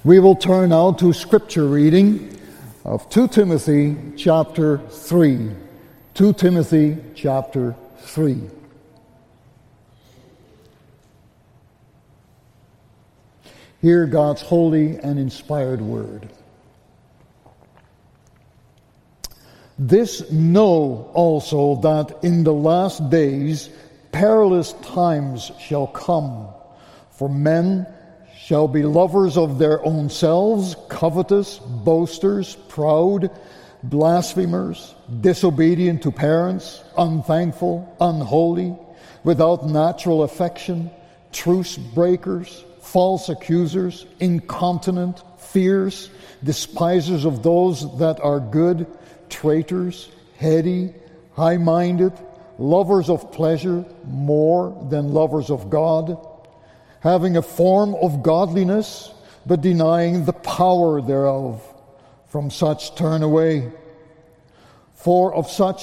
We will turn now to scripture reading of 2 Timothy chapter 3. 2 Timothy chapter 3. Hear God's holy and inspired word. This know also, that in the last days perilous times shall come. For men shall be lovers of their own selves, covetous, boasters, proud, blasphemers, disobedient to parents, unthankful, unholy, without natural affection, truce breakers, false accusers, incontinent, fierce, despisers of those that are good, traitors, heady, high-minded, lovers of pleasure more than lovers of God, having a form of godliness, but denying the power thereof. From such turn away. For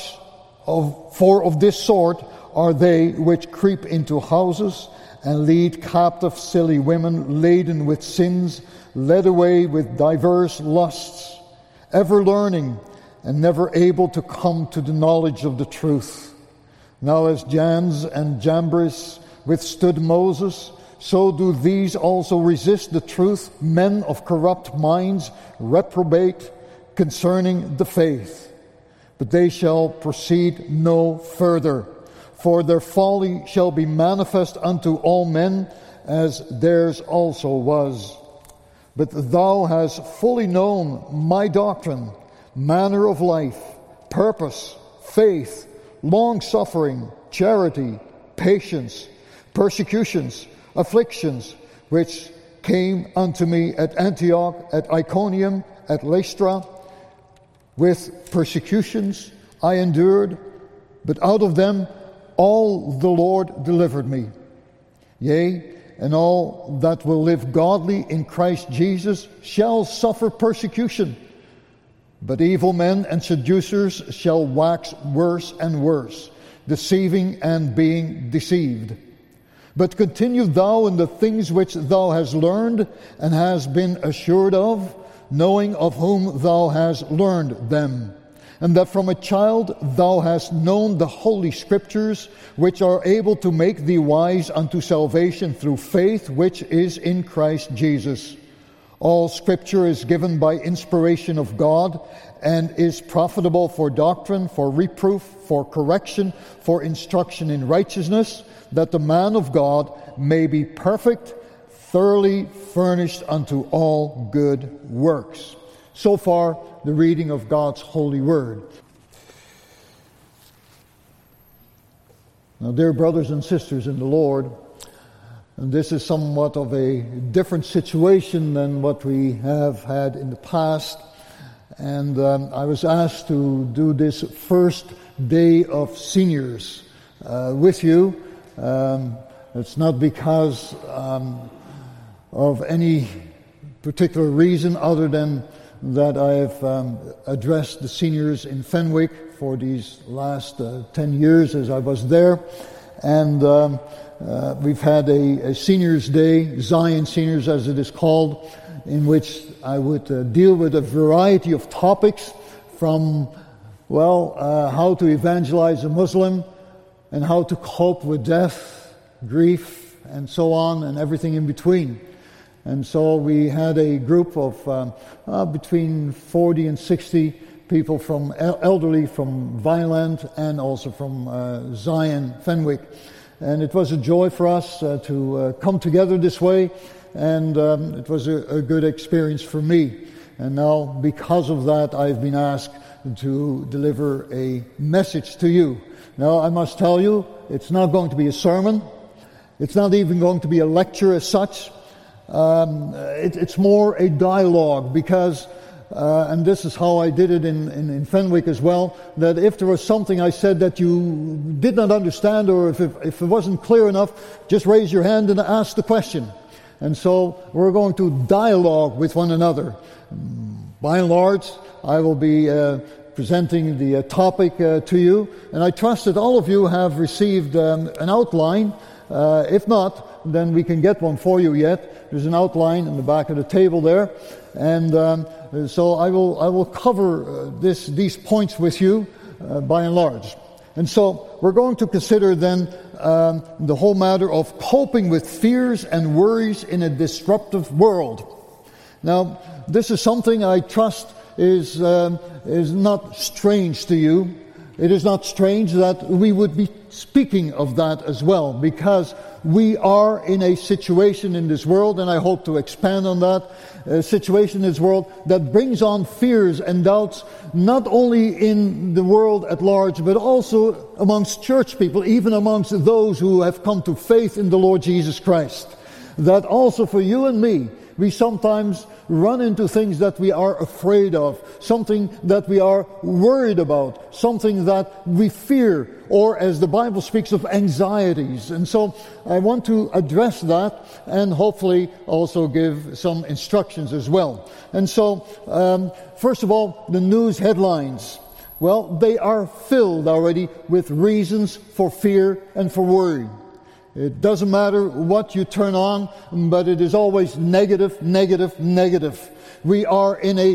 of this sort are they which creep into houses and lead captive silly women laden with sins, led away with diverse lusts, ever learning and never able to come to the knowledge of the truth. Now as Jannes and Jambres withstood Moses, so do these also resist the truth, men of corrupt minds, reprobate concerning the faith. But they shall proceed no further, for their folly shall be manifest unto all men, as theirs also was. But thou hast fully known my doctrine, manner of life, purpose, faith, long-suffering, charity, patience, persecutions, afflictions, which came unto me at Antioch, at Iconium, at Lystra. With persecutions I endured, but out of them all the Lord delivered me. Yea, and all that will live godly in Christ Jesus shall suffer persecution. But evil men and seducers shall wax worse and worse, deceiving and being deceived. But continue thou in the things which thou hast learned and hast been assured of, knowing of whom thou hast learned them, and that from a child thou hast known the holy Scriptures, which are able to make thee wise unto salvation through faith which is in Christ Jesus. All Scripture is given by inspiration of God, and is profitable for doctrine, for reproof, for correction, for instruction in righteousness, that the man of God may be perfect, thoroughly furnished unto all good works. So far, the reading of God's holy word. Now, dear brothers and sisters in the Lord, and this is somewhat of a different situation than what we have had in the past. And I was asked to do this first day of seniors with you. It's not because of any particular reason other than that I have addressed the seniors in Fenwick for these last 10 years as I was there. And we've had a Seniors Day, Zion Seniors as it is called, in which I would deal with a variety of topics from, how to evangelize a Muslim and how to cope with death, grief, and so on, and everything in between. And so we had a group of between 40 and 60 people from elderly from Vineland and also from Zion, Fenwick. And it was a joy for us to come together this way, and it was a good experience for me. And now, because of that, I've been asked to deliver a message to you. Now, I must tell you, it's not going to be a sermon. It's not even going to be a lecture as such. It's more a dialogue, because and this is how I did it in Fenwick as well, that if there was something I said that you did not understand, or if it wasn't clear enough, just raise your hand and ask the question. And so we're going to dialogue with one another. By and large, I will be presenting the topic to you, and I trust that all of you have received an outline. If not, then we can get one for you yet. There's an outline in the back of the table there. And so I will cover these points with you by and large. And so we're going to consider then the whole matter of coping with fears and worries in a disruptive world. Now, this is something I trust is not strange to you. It is not strange that we would be speaking of that as well, because we are in a situation in this world, and I hope to expand on that, a situation in this world that brings on fears and doubts, not only in the world at large, but also amongst church people, even amongst those who have come to faith in the Lord Jesus Christ. That also for you and me, we sometimes run into things that we are afraid of, something that we are worried about, something that we fear, or as the Bible speaks of, anxieties. And so I want to address that and hopefully also give some instructions as well. And so, first of all, the news headlines. Well, they are filled already with reasons for fear and for worry. It doesn't matter what you turn on, but it is always negative, negative, negative. We are in a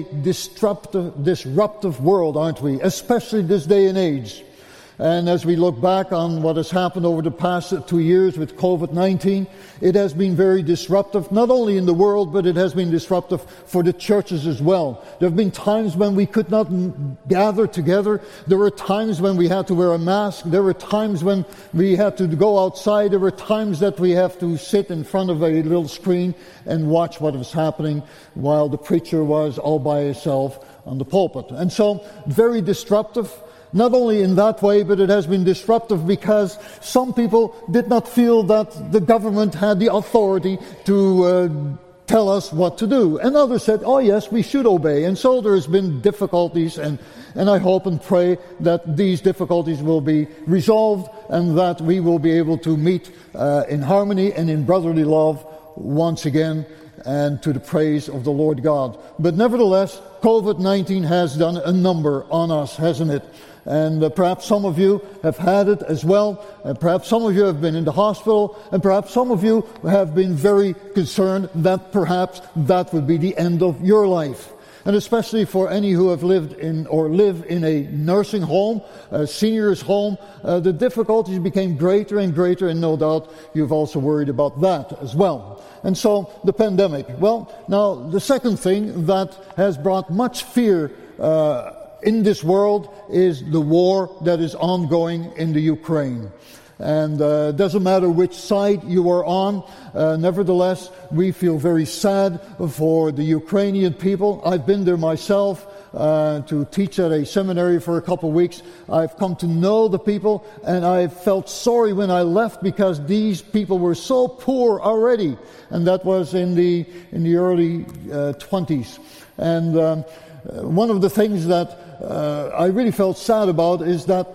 disruptive world, aren't we? Especially this day and age. And as we look back on what has happened over the past 2 years with COVID-19, it has been very disruptive, not only in the world, but it has been disruptive for the churches as well. There have been times when we could not gather together. There were times when we had to wear a mask. There were times when we had to go outside. There were times that we have to sit in front of a little screen and watch what was happening while the preacher was all by himself on the pulpit. And so, very disruptive. Not only in that way, but it has been disruptive because some people did not feel that the government had the authority to tell us what to do. And others said, oh yes, we should obey. And so there has been difficulties, and I hope and pray that these difficulties will be resolved and that we will be able to meet in harmony and in brotherly love once again, and to the praise of the Lord God. But nevertheless, COVID-19 has done a number on us, hasn't it? And perhaps some of you have had it as well. And perhaps some of you have been in the hospital. And perhaps some of you have been very concerned that perhaps that would be the end of your life. And especially for any who have lived in or live in a nursing home, a senior's home, the difficulties became greater and greater, and no doubt you've also worried about that as well. And so the pandemic. Well, now the second thing that has brought much fear in this world is the war that is ongoing in the Ukraine. And it doesn't matter which side you are on, nevertheless, we feel very sad for the Ukrainian people. I've been there myself to teach at a seminary for a couple of weeks. I've come to know the people, and I felt sorry when I left because these people were so poor already. And that was in the early 20s. And one of the things that I really felt sad about is that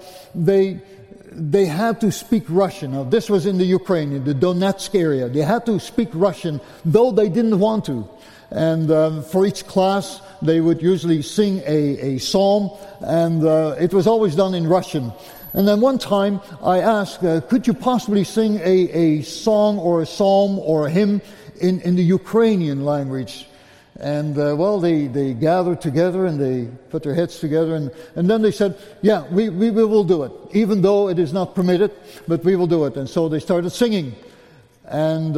they had to speak Russian. Now, this was in the Ukraine, in the Donetsk area. They had to speak Russian, though they didn't want to. And for each class, they would usually sing a psalm, and it was always done in Russian. And then one time I asked, could you possibly sing a song or a psalm or a hymn in the Ukrainian language? And well, they gathered together and they put their heads together, and then they said, yeah, we will do it, even though it is not permitted, but we will do it. And so they started singing. And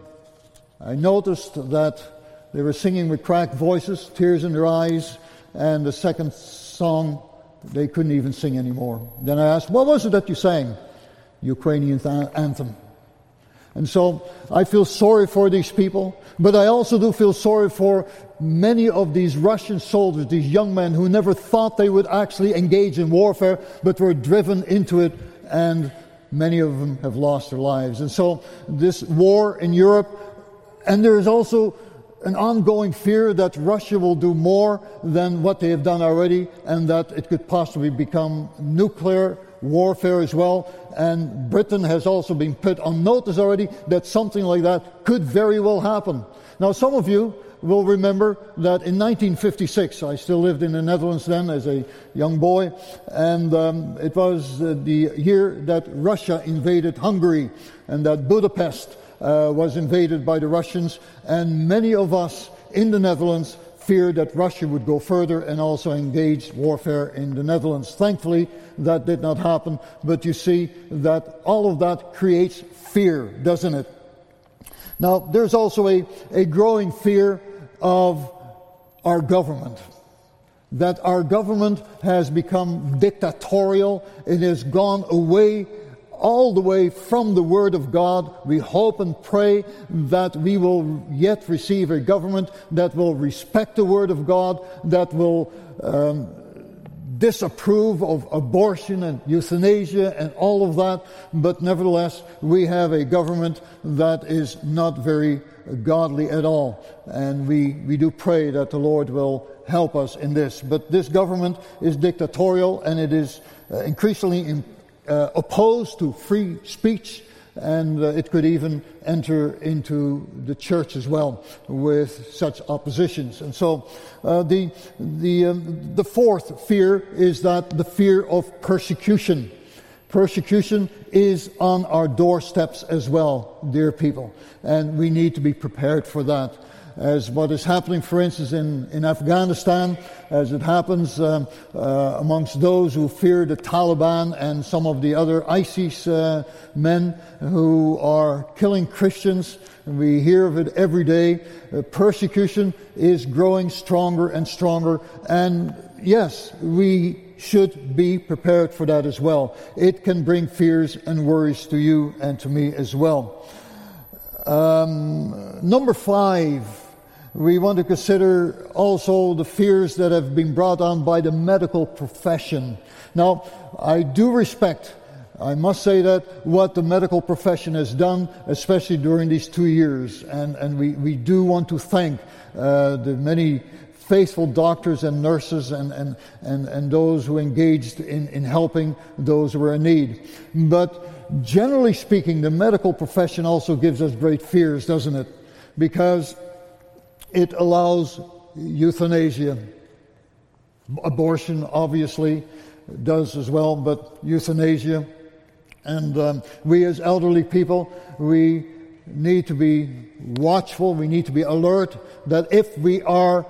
I noticed that they were singing with cracked voices, tears in their eyes, and the second song, they couldn't even sing anymore. Then I asked, what was it that you sang? Ukrainian anthem. And so I feel sorry for these people, but I also do feel sorry for many of these Russian soldiers, these young men who never thought they would actually engage in warfare, but were driven into it, and many of them have lost their lives. And so this war in Europe, and there is also an ongoing fear that Russia will do more than what they have done already, and that it could possibly become nuclear warfare as well. And Britain has also been put on notice already that something like that could very well happen. Now, some of you will remember that in 1956, I still lived in the Netherlands then as a young boy, and it was the year that Russia invaded Hungary, and that Budapest was invaded by the Russians, and many of us in the Netherlands feared that Russia would go further and also engage warfare in the Netherlands. Thankfully, that did not happen, but you see that all of that creates fear, doesn't it? Now, there's also a growing fear of our government. That our government has become dictatorial. It has gone away, all the way from the Word of God. We hope and pray that we will yet receive a government that will respect the Word of God, that will disapprove of abortion and euthanasia and all of that. But nevertheless, we have a government that is not very godly at all. And we do pray that the Lord will help us in this. But this government is dictatorial, and it is increasingly opposed to free speech, and it could even enter into the church as well with such oppositions. And so the fourth fear is that the fear of persecution. Persecution is on our doorsteps as well, dear people, and we need to be prepared for that. As what is happening, for instance, in Afghanistan, as it happens amongst those who fear the Taliban and some of the other ISIS men who are killing Christians. And we hear of it every day. Persecution is growing stronger and stronger. And yes, we should be prepared for that as well. It can bring fears and worries to you and to me as well. Number 5, we want to consider also the fears that have been brought on by the medical profession. Now, I do respect, I must say that, what the medical profession has done, especially during these 2 years. And we do want to thank the many faithful doctors and nurses and those who engaged in helping those who are in need. But generally speaking, the medical profession also gives us great fears, doesn't it? Because it allows euthanasia. Abortion, obviously, does as well, but euthanasia. And we as elderly people, we need to be watchful, we need to be alert that if we are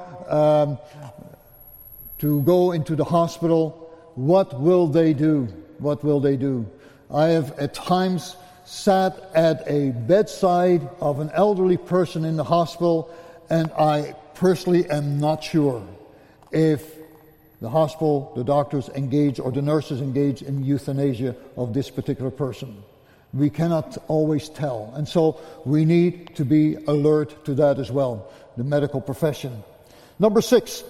to go into the hospital, what will they do? What will they do? I have at times sat at a bedside of an elderly person in the hospital, and I personally am not sure if the hospital, the doctors engage, or the nurses engage in euthanasia of this particular person. We cannot always tell. And so we need to be alert to that as well, the medical profession. Number 6,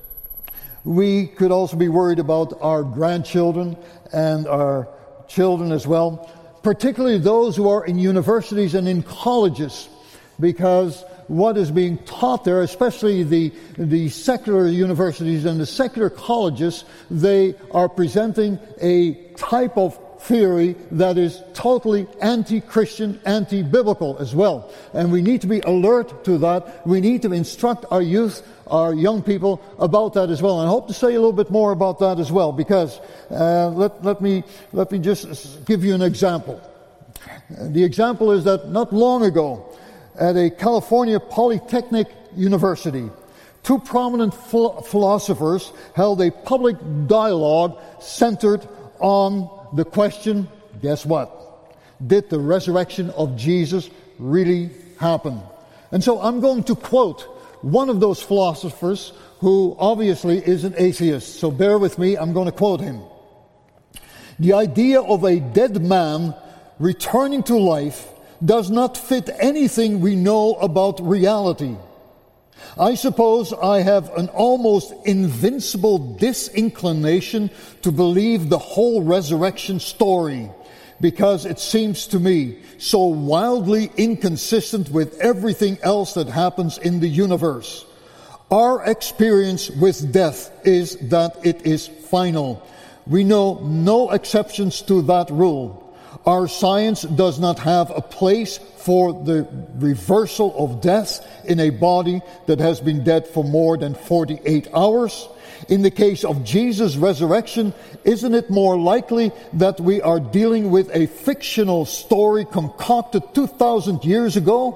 we could also be worried about our grandchildren and our children as well, particularly those who are in universities and in colleges, because what is being taught there, especially the secular universities and the secular colleges, they are presenting a type of theory that is totally anti-Christian, anti-biblical as well. And we need to be alert to that. We need to instruct our youth, our young people about that as well. And I hope to say a little bit more about that as well, because let me just give you an example. The example is that not long ago, at a California Polytechnic University, 2 prominent philosophers held a public dialogue centered on the question, guess what? Did the resurrection of Jesus really happen? And so I'm going to quote one of those philosophers who obviously is an atheist. So bear with me, I'm going to quote him. The idea of a dead man returning to life does not fit anything we know about reality. I suppose I have an almost invincible disinclination to believe the whole resurrection story, because it seems to me so wildly inconsistent with everything else that happens in the universe. Our experience with death is that it is final. We know no exceptions to that rule. Our science does not have a place for the reversal of death in a body that has been dead for more than 48 hours. In the case of Jesus' resurrection, isn't it more likely that we are dealing with a fictional story concocted 2,000 years ago?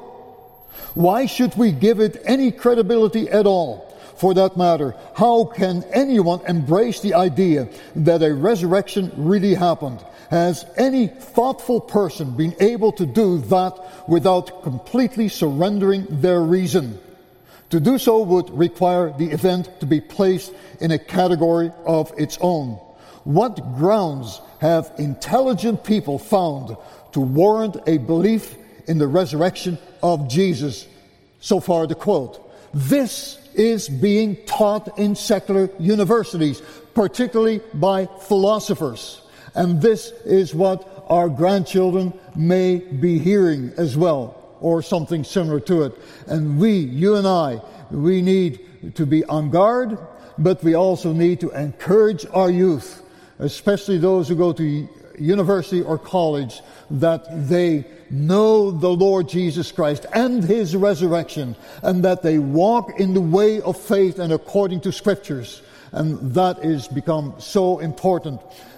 Why should we give it any credibility at all? For that matter, how can anyone embrace the idea that a resurrection really happened? Has any thoughtful person been able to do that without completely surrendering their reason? To do so would require the event to be placed in a category of its own. What grounds have intelligent people found to warrant a belief in the resurrection of Jesus? So far the quote. This is being taught in secular universities, particularly by philosophers. And this is what our grandchildren may be hearing as well, or something similar to it. And you and I, we need to be on guard, but we also need to encourage our youth, especially those who go to university or college, that they know the Lord Jesus Christ and His resurrection, and that they walk in the way of faith and according to Scriptures. And that is become so important.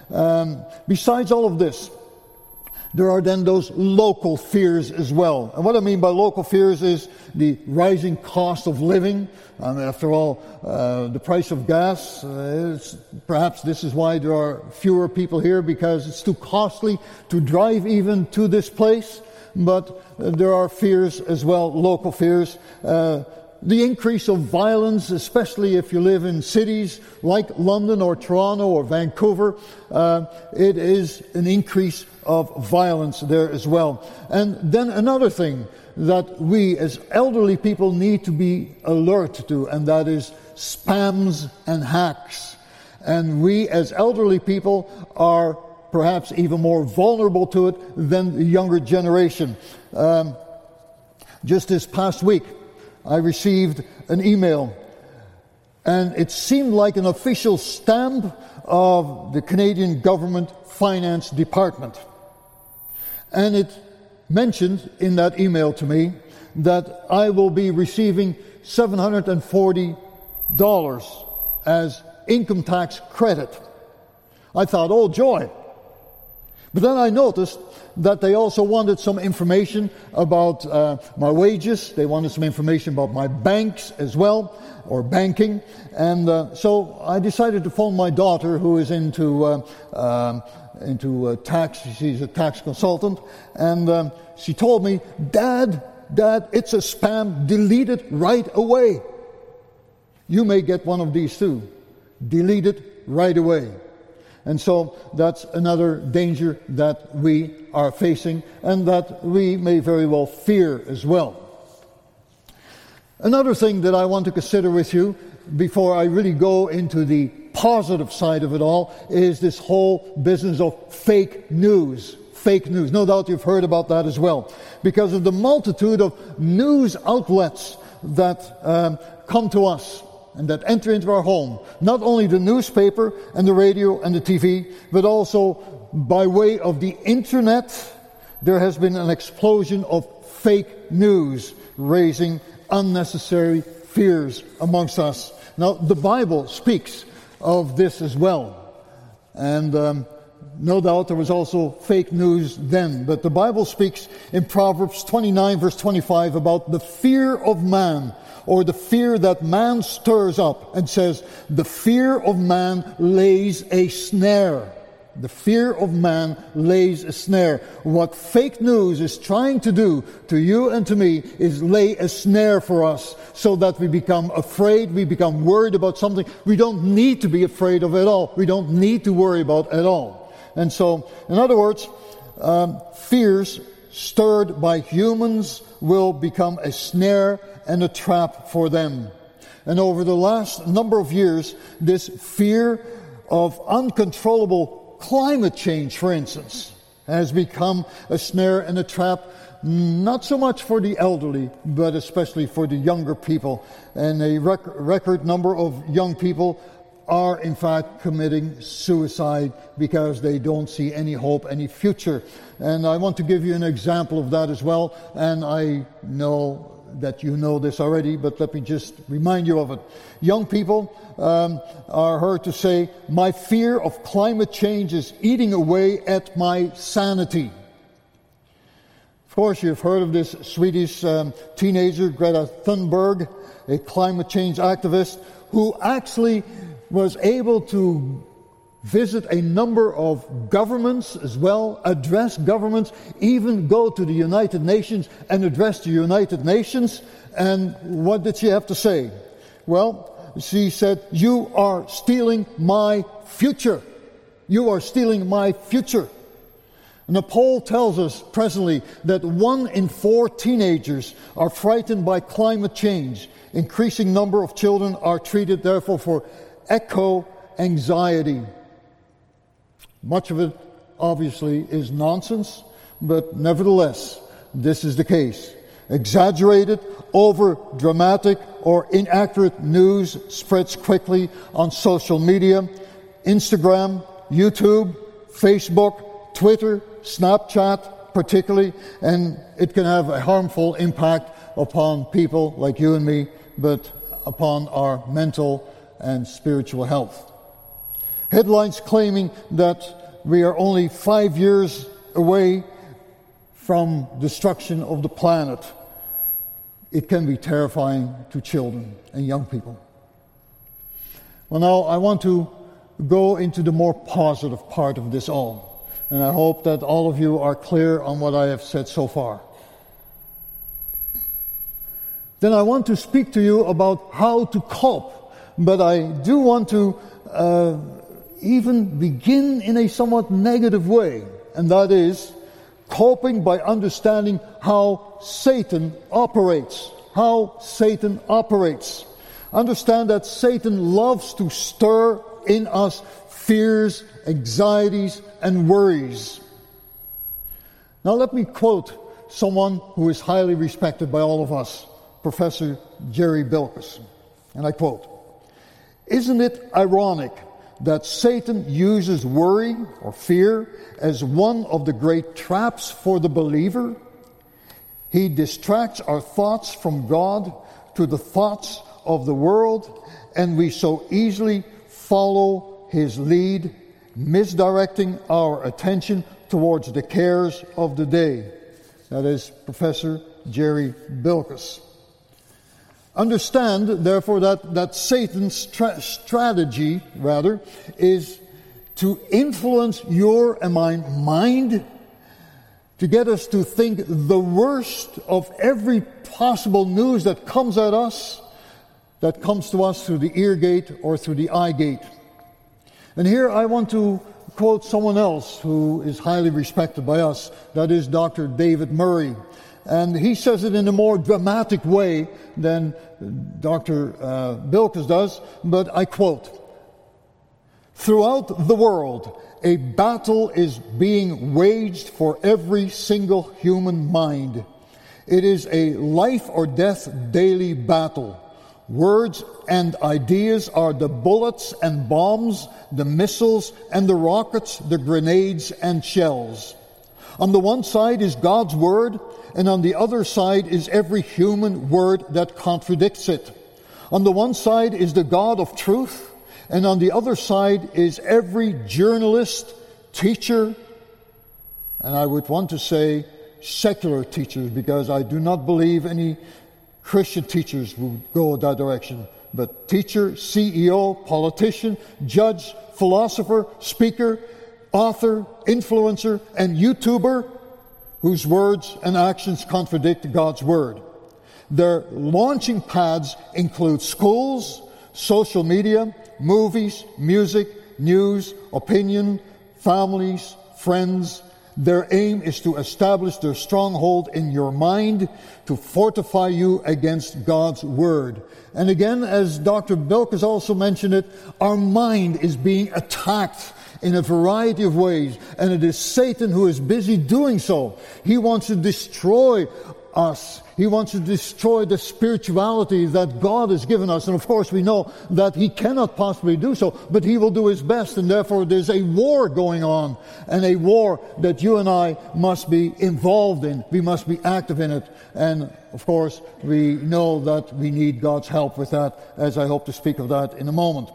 Besides all of this, there are then those local fears as well. And what I mean by local fears is the rising cost of living. And after all, the price of gas, perhaps this is why there are fewer people here, because it's too costly to drive even to this place. But there are fears as well, local fears. The increase of violence, especially if you live in cities like London or Toronto or Vancouver, it is an increase of violence there as well. And then another thing that we as elderly people need to be alert to, and that is spams and hacks. And we as elderly people are perhaps even more vulnerable to it than the younger generation. Just this past week, I received an email, and it seemed like an official stamp of the Canadian Government Finance Department. And it mentioned in that email to me that I will be receiving $740 as income tax credit. I thought, oh joy. But then I noticed that they also wanted some information about my wages. They wanted some information about my banks as well, or banking. And so I decided to phone my daughter, who is into tax. She's a tax consultant. And she told me, Dad, it's a spam. Delete it right away. You may get one of these too. Delete it right away. And so that's another danger that we are facing and that we may very well fear as well. Another thing that I want to consider with you before I really go into the positive side of it all is this whole business of fake news. Fake news. No doubt you've heard about that as well. Because of the multitude of news outlets that come to us and that enter into our home. Not only the newspaper and the radio and the TV, but also by way of the internet, there has been an explosion of fake news, raising unnecessary fears amongst us. Now, the Bible speaks of this as well. And no doubt there was also fake news then. But the Bible speaks in Proverbs 29 verse 25 about the fear of man, or the fear that man stirs up, and says, the fear of man lays a snare. The fear of man lays a snare. What fake news is trying to do to you and to me is lay a snare for us so that we become afraid, we become worried about something we don't need to be afraid of at all. We don't need to worry about at all. And so, in other words, fears stirred by humans will become a snare and a trap for them. And over the last number of years, this fear of uncontrollable climate change, for instance, has become a snare and a trap, not so much for the elderly, but especially for the younger people. And a record number of young people are in fact committing suicide because they don't see any hope, any future. And I want to give you an example of that as well. And I know that you know this already, but let me just remind you of it. Young people are heard to say, "My fear of climate change is eating away at my sanity." Of course, you've heard of this Swedish teenager, Greta Thunberg, a climate change activist, who actually was able to visit a number of governments as well, address governments, even go to the United Nations and address the United Nations. And what did she have to say? Well, she said, "You are stealing my future. You are stealing my future." And a poll tells us presently that 1 in 4 teenagers are frightened by climate change. Increasing number of children are treated, therefore, for eco-anxiety. Much of it, obviously, is nonsense, but nevertheless, this is the case. Exaggerated, over-dramatic, or inaccurate news spreads quickly on social media, Instagram, YouTube, Facebook, Twitter, Snapchat particularly, and it can have a harmful impact upon people like you and me, but upon our mental and spiritual health. Headlines claiming that we are only 5 years away from destruction of the planet. It can be terrifying to children and young people. Well, now I want to go into the more positive part of this all. And I hope that all of you are clear on what I have said so far. Then I want to speak to you about how to cope. But I do want to even begin in a somewhat negative way. And that is coping by understanding how Satan operates. How Satan operates. Understand that Satan loves to stir in us fears, anxieties, and worries. Now let me quote someone who is highly respected by all of us, Professor Jerry Bilkes. And I quote, "Isn't it ironic that Satan uses worry or fear as one of the great traps for the believer? He distracts our thoughts from God to the thoughts of the world, and we so easily follow his lead, misdirecting our attention towards the cares of the day." That is Professor Jerry Bilkes. Understand, therefore, that Satan's strategy, is to influence your and my mind, to get us to think the worst of every possible news that comes at us, that comes to us through the ear gate or through the eye gate. And here I want to quote someone else who is highly respected by us. That is Dr. David Murray. And he says it in a more dramatic way than Dr. Bilkes does, but I quote, "Throughout the world, a battle is being waged for every single human mind. It is a life or death daily battle. Words and ideas are the bullets and bombs, the missiles and the rockets, the grenades and shells. On the one side is God's word, and on the other side is every human word that contradicts it. On the one side is the God of truth, and on the other side is every journalist, teacher, and I would want to say secular teachers, because I do not believe any Christian teachers will go that direction. But teacher, CEO, politician, judge, philosopher, speaker, author, influencer, and YouTuber whose words and actions contradict God's word. Their launching pads include schools, social media, movies, music, news, opinion, families, friends. Their aim is to establish their stronghold in your mind, to fortify you against God's word. And again, as Dr. Bilkes also mentioned it, our mind is being attacked in a variety of ways, and it is Satan who is busy doing so. He wants to destroy us. He wants to destroy the spirituality that God has given us. And of course we know that he cannot possibly do so, but he will do his best. And therefore there's a war going on, and a war that you and I must be involved in. We must be active in it. And of course we know that we need God's help with that, as I hope to speak of that in a moment.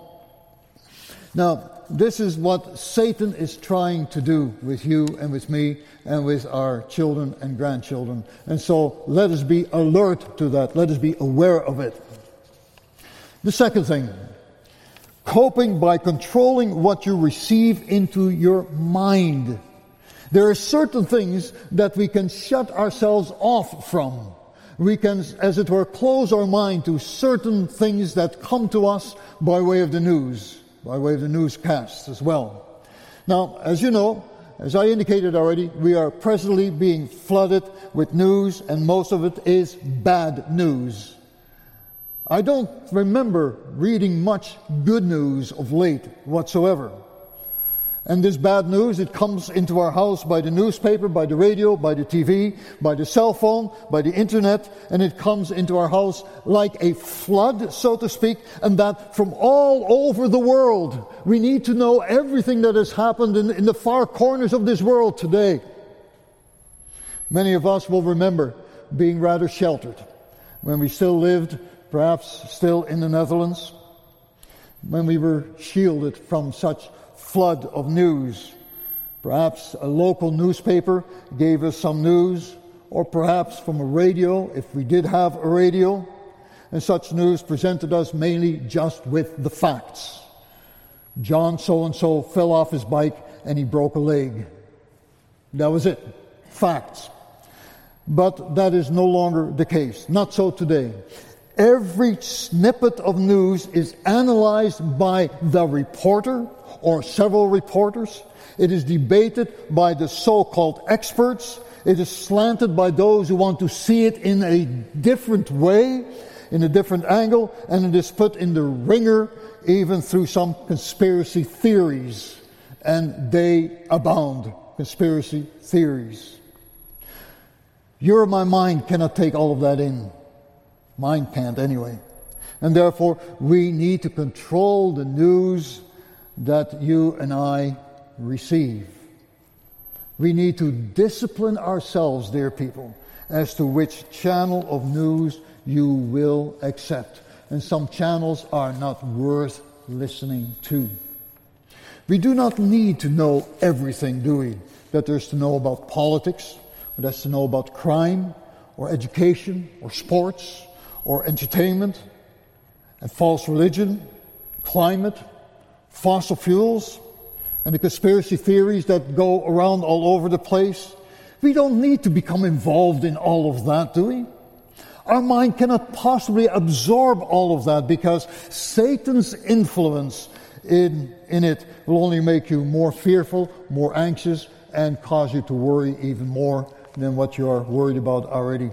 Now, this is what Satan is trying to do with you and with me and with our children and grandchildren. And so let us be alert to that. Let us be aware of it. The second thing, coping by controlling what you receive into your mind. There are certain things that we can shut ourselves off from. We can, as it were, close our mind to certain things that come to us by way of the news. By way of the newscasts as well. Now, as you know, as I indicated already, we are presently being flooded with news, and most of it is bad news. I don't remember reading much good news of late whatsoever. And this bad news, it comes into our house by the newspaper, by the radio, by the TV, by the cell phone, by the internet, and it comes into our house like a flood, so to speak, and that from all over the world. We need to know everything that has happened in the far corners of this world today. Many of us will remember being rather sheltered when we still lived, perhaps still in the Netherlands, when we were shielded from such flood of news. Perhaps a local newspaper gave us some news, or perhaps from a radio, if we did have a radio, and such news presented us mainly just with the facts. John so-and-so fell off his bike and he broke a leg. That was it. Facts. But that is no longer the case. Not so today. Every snippet of news is analyzed by the reporter or several reporters. It is debated by the so-called experts. It is slanted by those who want to see it in a different way, in a different angle, and it is put in the ringer even through some conspiracy theories. And they abound, conspiracy theories. Your and my mind cannot take all of that in. Mine can't anyway. And therefore, we need to control the news that you and I receive. We need to discipline ourselves, dear people, as to which channel of news you will accept. And some channels are not worth listening to. We do not need to know everything, do we? That there's to know about politics, or that's to know about crime, or education, or sports, or entertainment, and false religion, climate, fossil fuels, and the conspiracy theories that go around all over the place. We don't need to become involved in all of that, do we? Our mind cannot possibly absorb all of that, because Satan's influence in it will only make you more fearful, more anxious, and cause you to worry even more than what you are worried about already.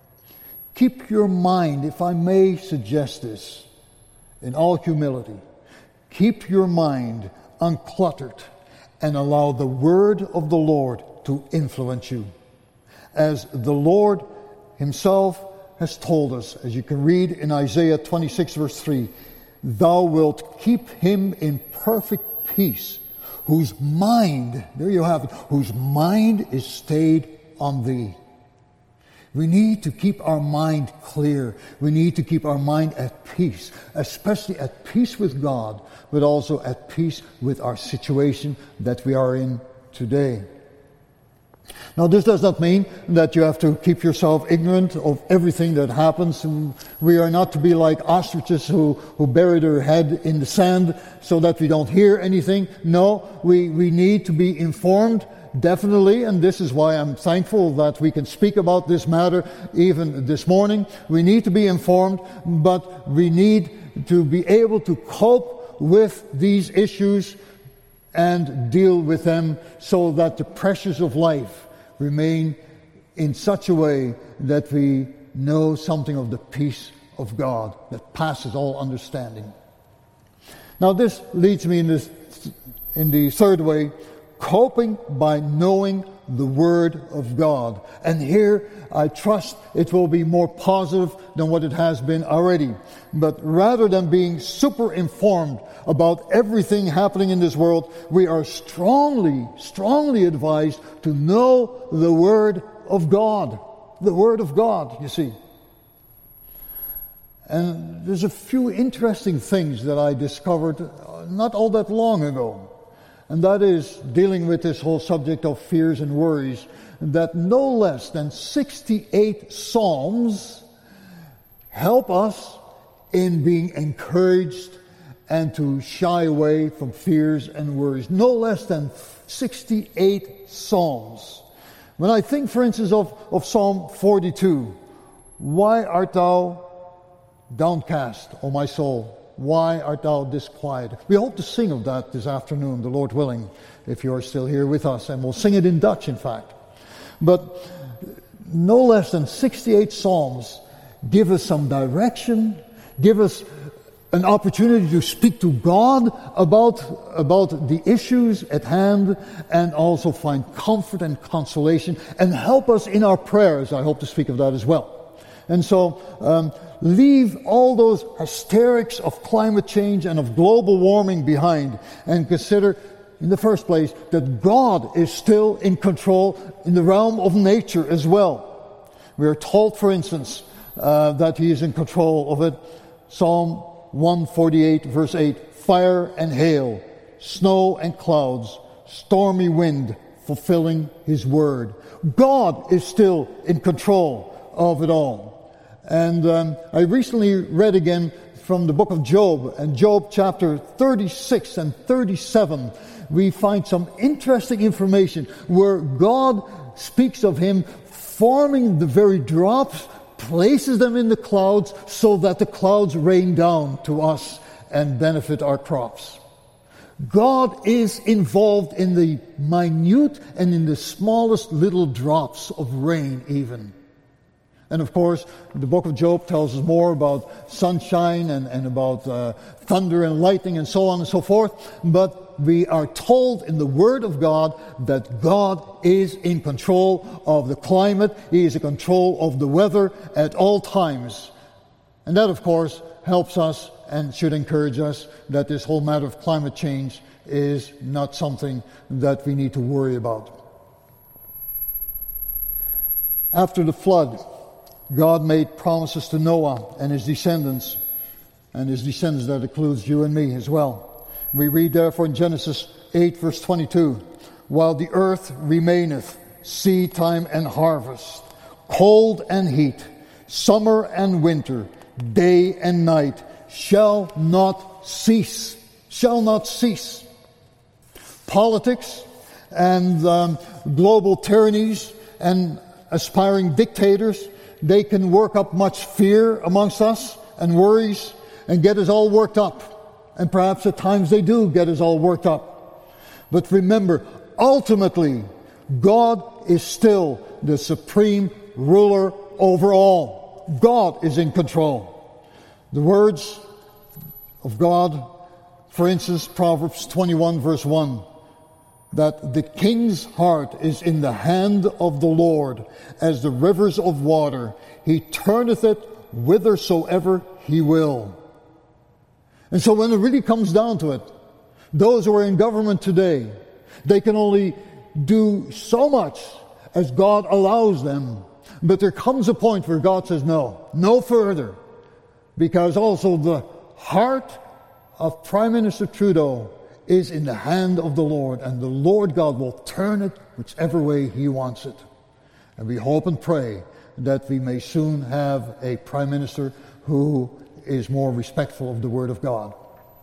Keep your mind, if I may suggest this, in all humility, keep your mind uncluttered and allow the word of the Lord to influence you. As the Lord himself has told us, as you can read in Isaiah 26 verse 3, "Thou wilt keep him in perfect peace, whose mind," there you have it, "whose mind is stayed on thee." We need to keep our mind clear. We need to keep our mind at peace, especially at peace with God, but also at peace with our situation that we are in today. Now, this does not mean that you have to keep yourself ignorant of everything that happens. We are not to be like ostriches who bury their head in the sand so that we don't hear anything. No, we need to be informed. Definitely, and this is why I'm thankful that we can speak about this matter even this morning. We need to be informed, but we need to be able to cope with these issues and deal with them so that the pressures of life remain in such a way that we know something of the peace of God that passes all understanding. Now this leads me in the third way, coping by knowing the Word of God. And here, I trust it will be more positive than what it has been already. But rather than being super informed about everything happening in this world, we are strongly advised to know the Word of God. The Word of God, you see. And there's a few interesting things that I discovered not all that long ago. And that is dealing with this whole subject of fears and worries, that no less than 68 Psalms help us in being encouraged and to shy away from fears and worries. No less than 68 Psalms. When I think, for instance, of Psalm 42, why art thou downcast, O my soul? Why art thou disquieted? We hope to sing of that this afternoon, the Lord willing, if you're still here with us. And we'll sing it in Dutch, in fact. But no less than 68 Psalms give us some direction, give us an opportunity to speak to God about the issues at hand, and also find comfort and consolation, and help us in our prayers. I hope to speak of that as well. And so, leave all those hysterics of climate change and of global warming behind, and consider, in the first place, that God is still in control in the realm of nature as well. We are told, for instance, that He is in control of it. Psalm 148, verse 8, fire and hail, snow and clouds, stormy wind, fulfilling His word. God is still in control of it all. And I recently read again from the book of Job, and Job chapter 36 and 37, we find some interesting information where God speaks of Him forming the very drops, places them in the clouds so that the clouds rain down to us and benefit our crops. God is involved in the minute and in the smallest little drops of rain even. And of course, the book of Job tells us more about sunshine and about thunder and lightning and so on and so forth. But we are told in the Word of God that God is in control of the climate. He is in control of the weather at all times. And that, of course, helps us and should encourage us that this whole matter of climate change is not something that we need to worry about. After the flood, God made promises to Noah and his descendants that includes you and me as well. We read therefore in Genesis 8 verse 22, while the earth remaineth, seed time and harvest, cold and heat, summer and winter, day and night, shall not cease. Shall not cease. Politics and global tyrannies and aspiring dictators, they can work up much fear amongst us and worries and get us all worked up. And perhaps at times they do get us all worked up. But remember, ultimately, God is still the supreme ruler over all. God is in control. The words of God, for instance, Proverbs 21 verse 1, that the king's heart is in the hand of the Lord, as the rivers of water. He turneth it whithersoever He will. And so when it really comes down to it, those who are in government today, they can only do so much as God allows them. But there comes a point where God says, no further. Because also the heart of Prime Minister Trudeau is in the hand of the Lord, and the Lord God will turn it whichever way He wants it. And we hope and pray that we may soon have a Prime Minister who is more respectful of the Word of God.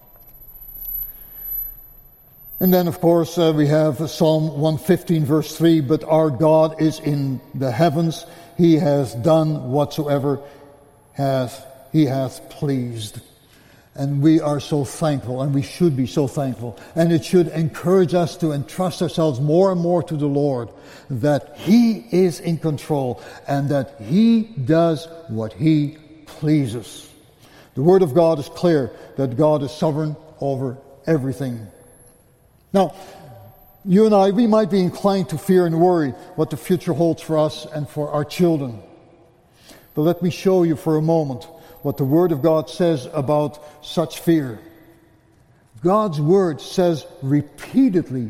And then, of course, we have Psalm 115, verse 3, but our God is in the heavens. He has done whatsoever He hath pleased. And we are so thankful, and we should be so thankful. And it should encourage us to entrust ourselves more and more to the Lord, that He is in control and that He does what He pleases. The Word of God is clear that God is sovereign over everything. Now, You and I, we might be inclined to fear and worry what the future holds for us and for our children. But let me show you for a moment what the Word of God says about such fear. God's Word says repeatedly,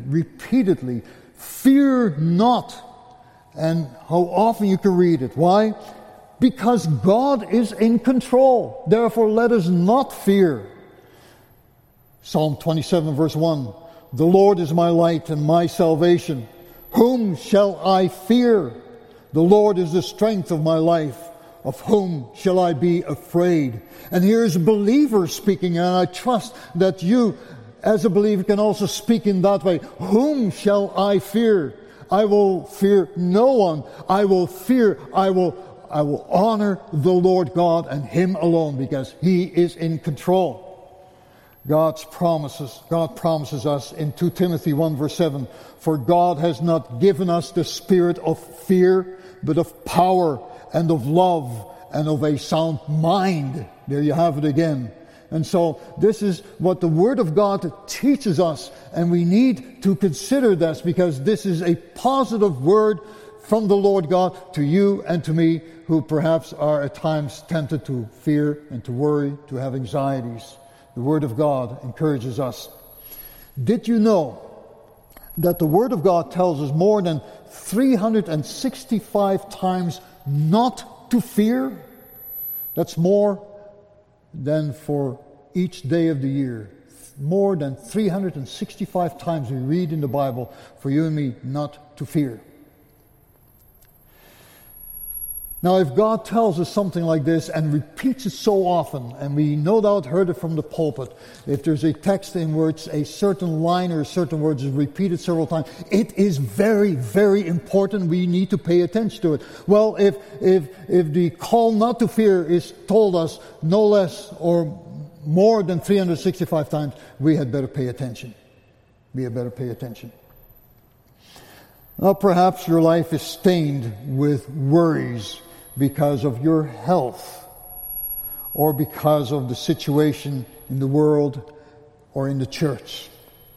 fear not. And how often you can read it. Why? Because God is in control. Therefore, let us not fear. Psalm 27, verse 1. The Lord is my light and my salvation. Whom shall I fear? The Lord is the strength of my life. Of whom shall I be afraid? And here's a believer speaking, and I trust that you, as a believer, can also speak in that way. Whom shall I fear? I will fear no one. I will honor the Lord God and Him alone, because He is in control. God promises us in 2 Timothy 1 verse 7, for God has not given us the spirit of fear, but of power and of love and of a sound mind. There you have it again. And so this is what the Word of God teaches us, and we need to consider this, because this is a positive word from the Lord God to you and to me, who perhaps are at times tempted to fear and to worry, to have anxieties. The Word of God encourages us. Did you know that the Word of God tells us more than 365 times not to fear? That's more than for each day of the year. More than 365 times we read in the Bible for you and me not to fear. Now, if God tells us something like this and repeats it so often, and we no doubt heard it from the pulpit, if there's a text in which a certain line or certain words is repeated several times, it is very, very important. We need to pay attention to it. Well, if the call not to fear is told us no less or more than 365 times, we had better pay attention. We had better pay attention. Now, perhaps your life is stained with worries because of your health, or because of the situation in the world or in the church.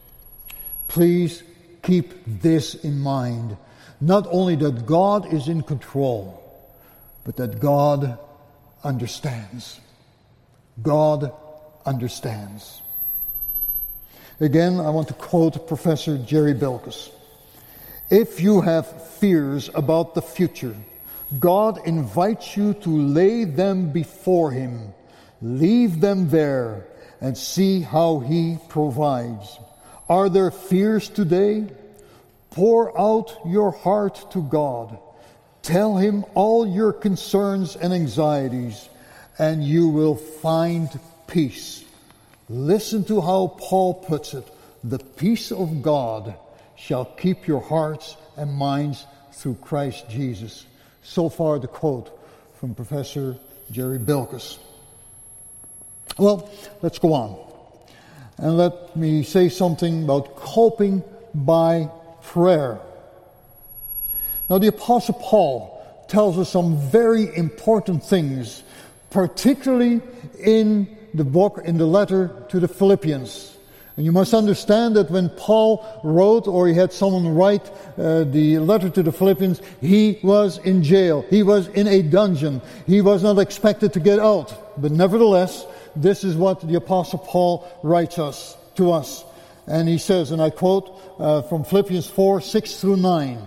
Please keep this in mind. Not only that God is in control, but that God understands. God understands. Again, I want to quote Professor Jerry Belkis. If you have fears about the future, God invites you to lay them before Him. Leave them there and see how He provides. Are there fears today? Pour out your heart to God. Tell Him all your concerns and anxieties, and you will find peace. Listen to how Paul puts it. The peace of God shall keep your hearts and minds through Christ Jesus. So far the quote from Professor Jerry Belkis. Well, let's go on. And let me say something about coping by prayer. Now, the Apostle Paul tells us some very important things, particularly in the letter to the Philippians. And you must understand that when Paul wrote, or he had someone write the letter to the Philippians, he was in jail. He was in a dungeon. He was not expected to get out. But nevertheless, this is what the Apostle Paul writes to us. And he says, and I quote from Philippians 4, 6 through 9.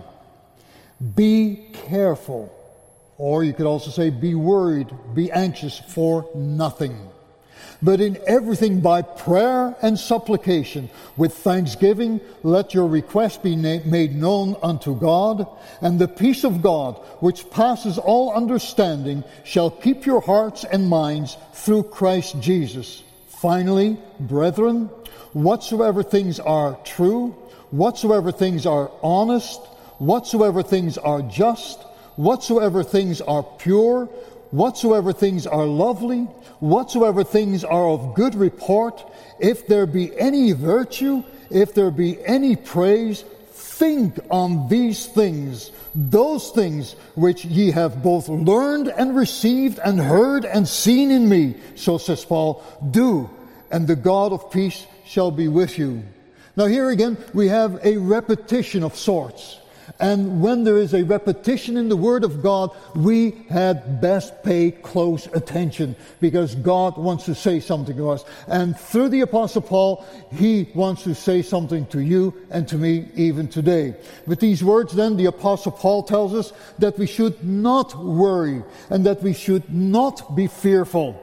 Be careful, or you could also say be worried, be anxious for nothing. But in everything by prayer and supplication, with thanksgiving, let your requests be made known unto God, and the peace of God, which passes all understanding, shall keep your hearts and minds through Christ Jesus. Finally, brethren, whatsoever things are true, whatsoever things are honest, whatsoever things are just, whatsoever things are pure, whatsoever things are lovely, whatsoever things are of good report, if there be any virtue, if there be any praise, think on these things, those things which ye have both learned and received and heard and seen in me. So says Paul, do, and the God of peace shall be with you. Now here again, we have a repetition of sorts. And when there is a repetition in the Word of God, we had best pay close attention, because God wants to say something to us. And through the Apostle Paul, he wants to say something to you and to me even today. With these words then, the Apostle Paul tells us that we should not worry and that we should not be fearful.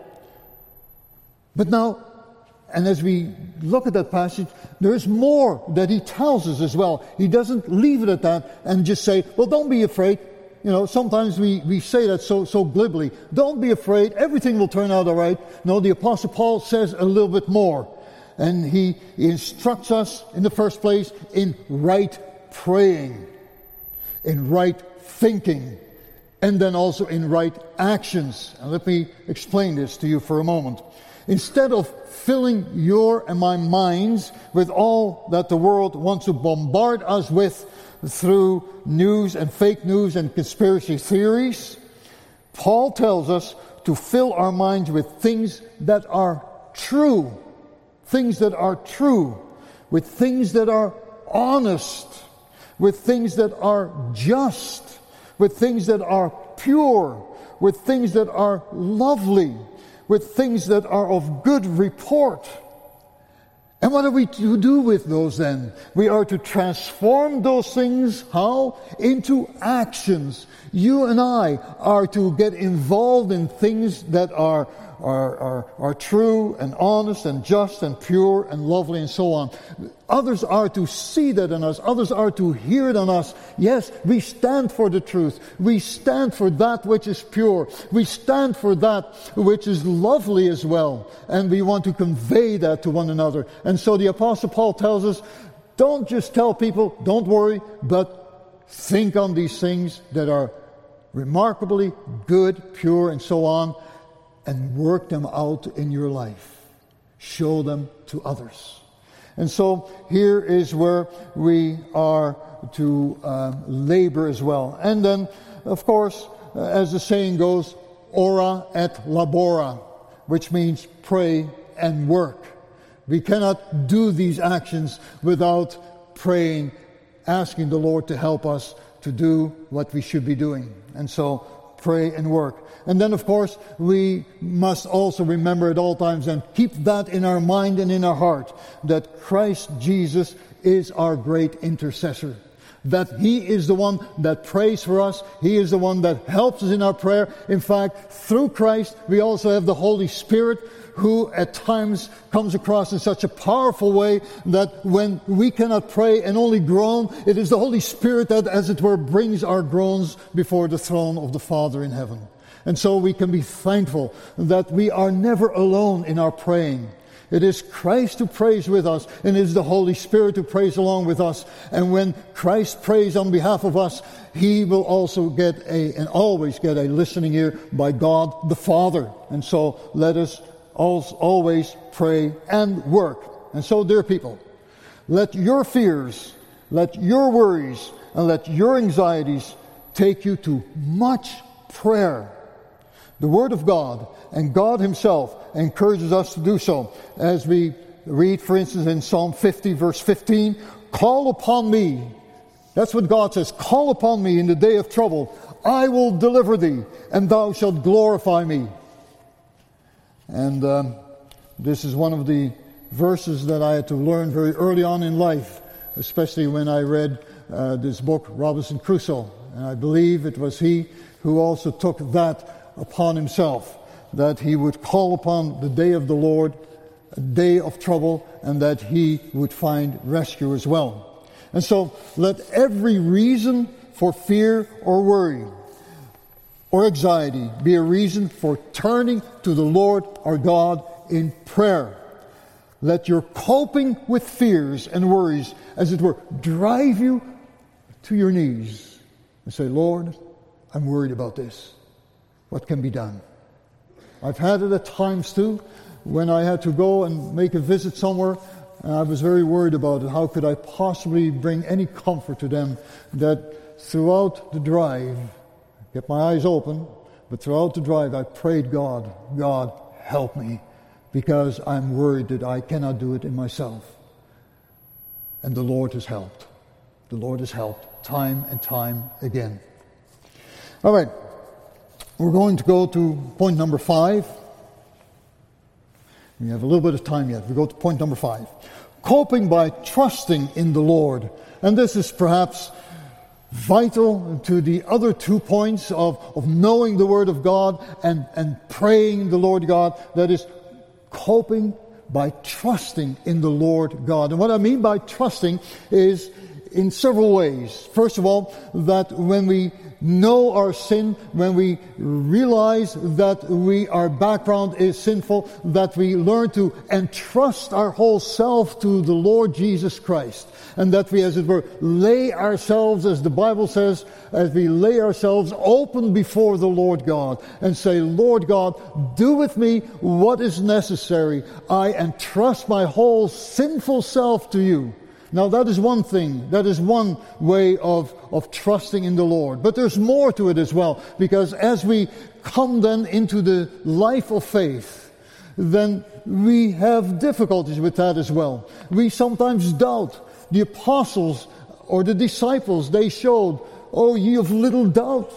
But now, and as we look at that passage, there is more that he tells us as well. He doesn't leave it at that and just say, well, don't be afraid. You know, sometimes we say that so glibly. Don't be afraid. Everything will turn out all right. No, the Apostle Paul says a little bit more. And he instructs us, in the first place, in right praying, in right thinking, and then also in right actions. And let me explain this to you for a moment. Instead of filling your and my minds with all that the world wants to bombard us with through news and fake news and conspiracy theories, Paul tells us to fill our minds with things that are true, things that are true, with things that are honest, with things that are just, with things that are pure, with things that are lovely, with things that are of good report. And what are we to do with those then? We are to transform those things, how? Into actions. You and I are to get involved in things that are true and honest and just and pure and lovely and so on. Others are to see that in us. Others are to hear it in us. Yes, we stand for the truth. We stand for that which is pure. We stand for that which is lovely as well. And we want to convey that to one another. And so the Apostle Paul tells us, don't just tell people, don't worry, but think on these things that are remarkably good, pure, and so on, and work them out in your life. Show them to others. And so here is where we are to labor as well. And then, of course, as the saying goes, ora et labora, which means pray and work. We cannot do these actions without praying, asking the Lord to help us to do what we should be doing. And so, pray and work. And then, of course, we must also remember at all times and keep that in our mind and in our heart, that Christ Jesus is our great intercessor. That He is the one that prays for us. He is the one that helps us in our prayer. In fact, through Christ, we also have the Holy Spirit, who at times comes across in such a powerful way that when we cannot pray and only groan, it is the Holy Spirit that, as it were, brings our groans before the throne of the Father in heaven. And so we can be thankful that we are never alone in our praying. It is Christ who prays with us, and it is the Holy Spirit who prays along with us. And when Christ prays on behalf of us, He will also get and always get a listening ear by God the Father. And so let us always pray and work. And so, dear people, let your fears, let your worries, and let your anxieties take you to much prayer. The Word of God and God Himself encourages us to do so. As we read, for instance, in Psalm 50, verse 15, call upon me. That's what God says. Call upon me in the day of trouble. I will deliver thee, and thou shalt glorify me. And this is one of the verses that I had to learn very early on in life, especially when I read this book, Robinson Crusoe. And I believe it was he who also took that upon himself, that he would call upon the day of the Lord, a day of trouble, and that he would find rescue as well. And so let every reason for fear or worry or anxiety be a reason for turning to the Lord our God in prayer. Let your coping with fears and worries, as it were, drive you to your knees and say, Lord, I'm worried about this. What can be done? I've had it at times too, when I had to go and make a visit somewhere, and I was very worried about it. How could I possibly bring any comfort to them? That throughout the drive, I kept my eyes open, but throughout the drive I prayed God, help me, because I'm worried that I cannot do it in myself. And the Lord has helped. The Lord has helped time and time again. All right. We're going to go to point number 5. We have a little bit of time yet. We go to point number 5. Coping by trusting in the Lord. And this is perhaps vital to the other 2 points of knowing the Word of God and praying the Lord God. That is coping by trusting in the Lord God. And what I mean by trusting is in several ways. First of all, that when we know our sin, when we realize that our background is sinful, that we learn to entrust our whole self to the Lord Jesus Christ. And that we, as it were, lay ourselves, as the Bible says, as we lay ourselves open before the Lord God and say, Lord God, do with me what is necessary. I entrust my whole sinful self to you. Now that is one thing, that is one way of trusting in the Lord. But there's more to it as well, because as we come then into the life of faith, then we have difficulties with that as well. We sometimes doubt. The apostles or the disciples, they showed, oh, ye of little doubt,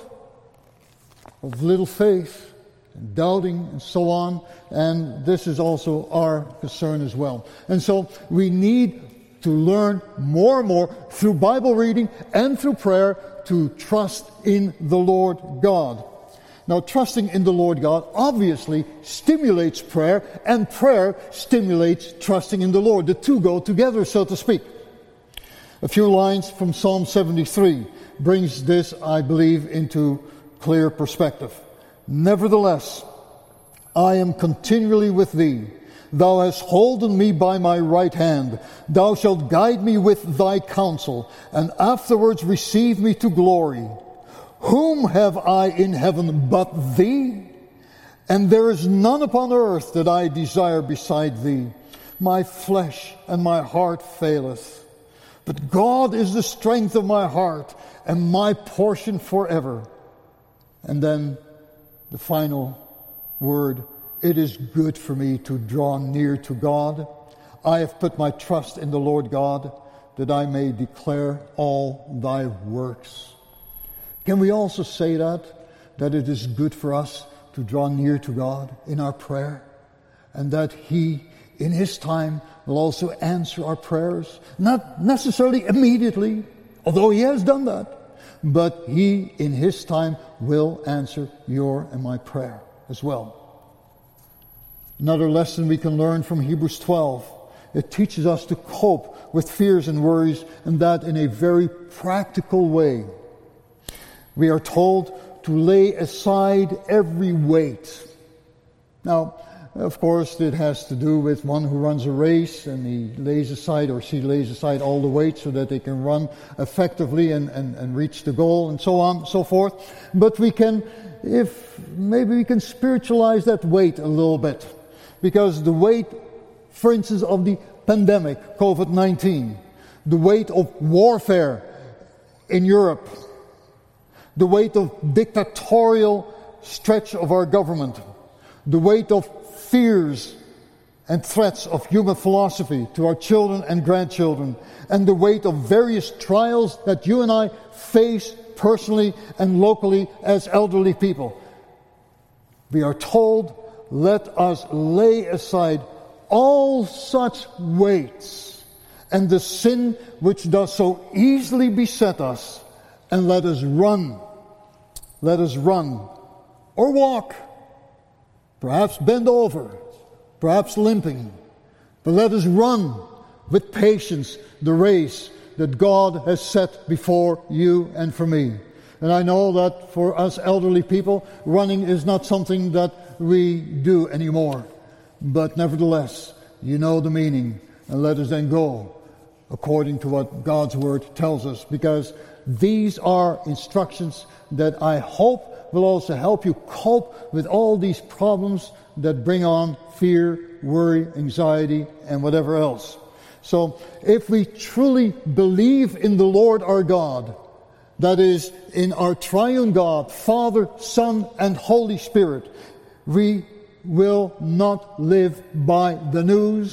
of little faith, and doubting and so on. And this is also our concern as well. And so we need to learn more and more through Bible reading and through prayer to trust in the Lord God. Now, trusting in the Lord God obviously stimulates prayer, and prayer stimulates trusting in the Lord. The two go together, so to speak. A few lines from Psalm 73 brings this, I believe, into clear perspective. Nevertheless, I am continually with thee. Thou hast holden me by my right hand. Thou shalt guide me with thy counsel, and afterwards receive me to glory. Whom have I in heaven but thee? And there is none upon earth that I desire beside thee. My flesh and my heart faileth. But God is the strength of my heart and my portion forever. And then the final word, it is good for me to draw near to God. I have put my trust in the Lord God, that I may declare all thy works. Can we also say that it is good for us to draw near to God in our prayer, and that He, in His time, will also answer our prayers? Not necessarily immediately, although He has done that, but He, in His time, will answer your and my prayer as well. Another lesson we can learn from Hebrews 12. It teaches us to cope with fears and worries, and that in a very practical way. We are told to lay aside every weight. Now, of course, it has to do with one who runs a race, and he lays aside, or she lays aside all the weight so that they can run effectively and reach the goal, and so on and so forth. But we can spiritualize that weight a little bit. Because the weight, for instance, of the pandemic, COVID-19, the weight of warfare in Europe, the weight of dictatorial stretch of our government, the weight of fears and threats of human philosophy to our children and grandchildren, and the weight of various trials that you and I face personally and locally as elderly people. We are told, let us lay aside all such weights and the sin which does so easily beset us, and let us run. Let us run or walk, perhaps bend over, perhaps limping, but let us run with patience the race that God has set before you and for me. And I know that for us elderly people, running is not something that we do anymore. But nevertheless, you know the meaning, and let us then go according to what God's Word tells us, because these are instructions that I hope will also help you cope with all these problems that bring on fear, worry, anxiety, and whatever else. So if we truly believe in the Lord our God, that is, in our triune God, Father, Son, and Holy Spirit, we will not live by the news.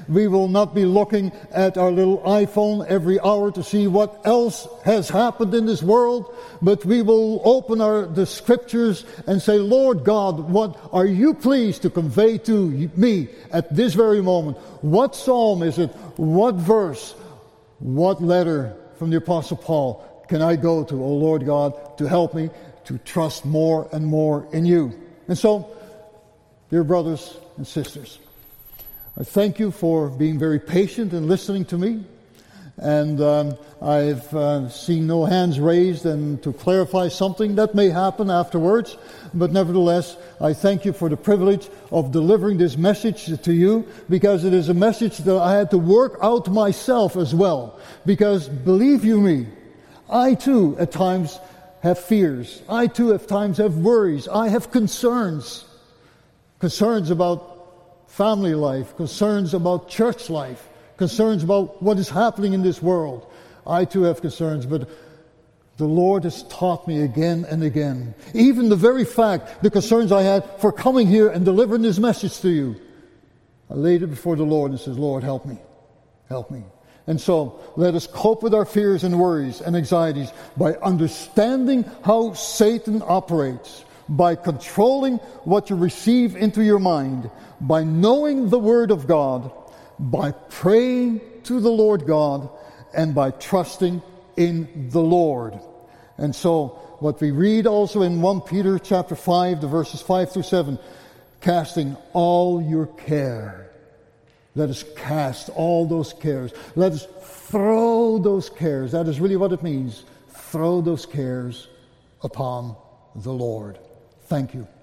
We will not be looking at our little iPhone every hour to see what else has happened in this world, but we will open the scriptures and say, Lord God, what are you pleased to convey to me at this very moment? What psalm is it? What verse? What letter from the Apostle Paul can I go to, O Lord God, to help me to trust more and more in you? And so, dear brothers and sisters, I thank you for being very patient and listening to me. And I've seen no hands raised, and to clarify something that may happen afterwards. But nevertheless, I thank you for the privilege of delivering this message to you, because it is a message that I had to work out myself as well. Because believe you me, I too at times have fears. I too at times have worries. I have concerns. Concerns about family life, concerns about church life, concerns about what is happening in this world. I too have concerns, but the Lord has taught me again and again. Even the very fact, the concerns I had for coming here and delivering this message to you, I laid it before the Lord and said, Lord, help me. Help me. And so, let us cope with our fears and worries and anxieties by understanding how Satan operates, by controlling what you receive into your mind, by knowing the Word of God, by praying to the Lord God, and by trusting in the Lord. And so, what we read also in 1 Peter chapter 5, the verses 5 through 7, casting all your care. Let us cast all those cares. Let us throw those cares. That is really what it means. Throw those cares upon the Lord. Thank you.